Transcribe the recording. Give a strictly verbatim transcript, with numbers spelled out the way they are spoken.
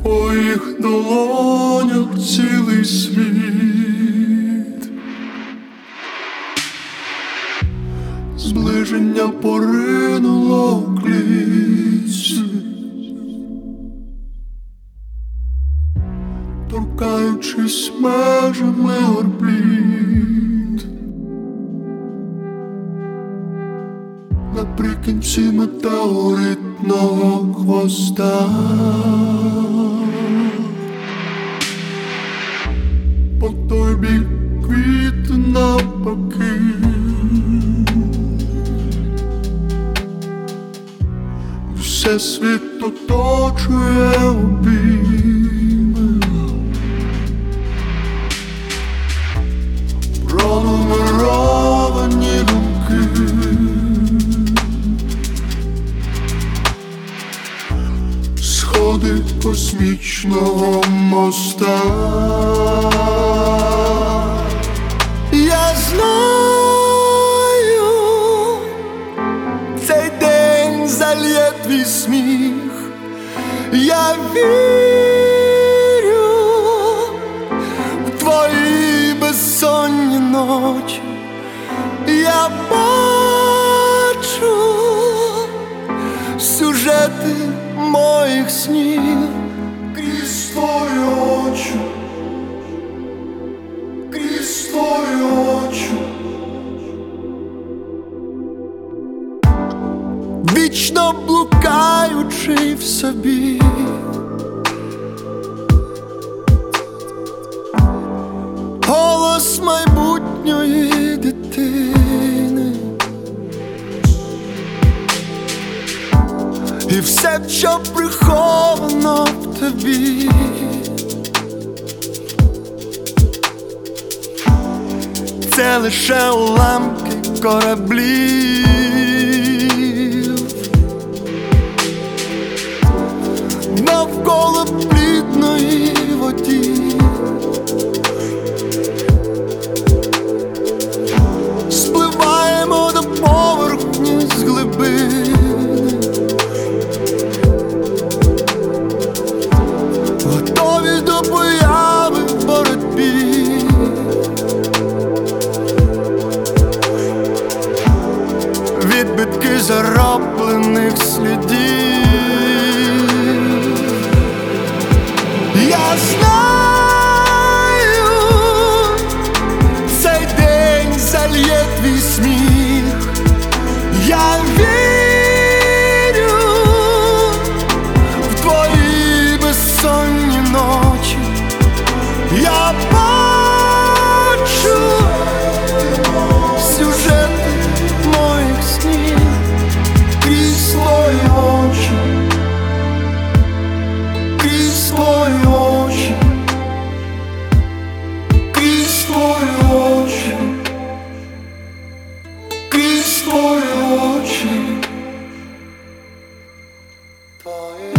твоїх долонях цілий світ. Зближення поринуло в клітці, торкаючись межами орбіт. Наприкінці метеоритного хвоста по той бік квіти навпаки. Всесвіт оточує обійми, пронумеровані думки. Сходи космічного моста. Я знаю, цей день зальє твій сміх. Я вірю в твої безсонні ночі. Я бачу сюжети моїх снів крізь твої очі, крізь твої очі. Вічно блукаючи в собі, голос майбутньої дитини. І все, що приховано в тобі, це лише уламки кораблів. Навколо плідної воді спливаємо до поверхні з глибини. Готові до появи в боротьбі. Відбитки зароблених слідів. Я знаю, цей день зальє твій сміх. Я вірю в твої безсонні ночі. Я бачу сюжети моїх снів крізь твої очі, крізь твої очі, крізь твої очі, крізь твої очі, твої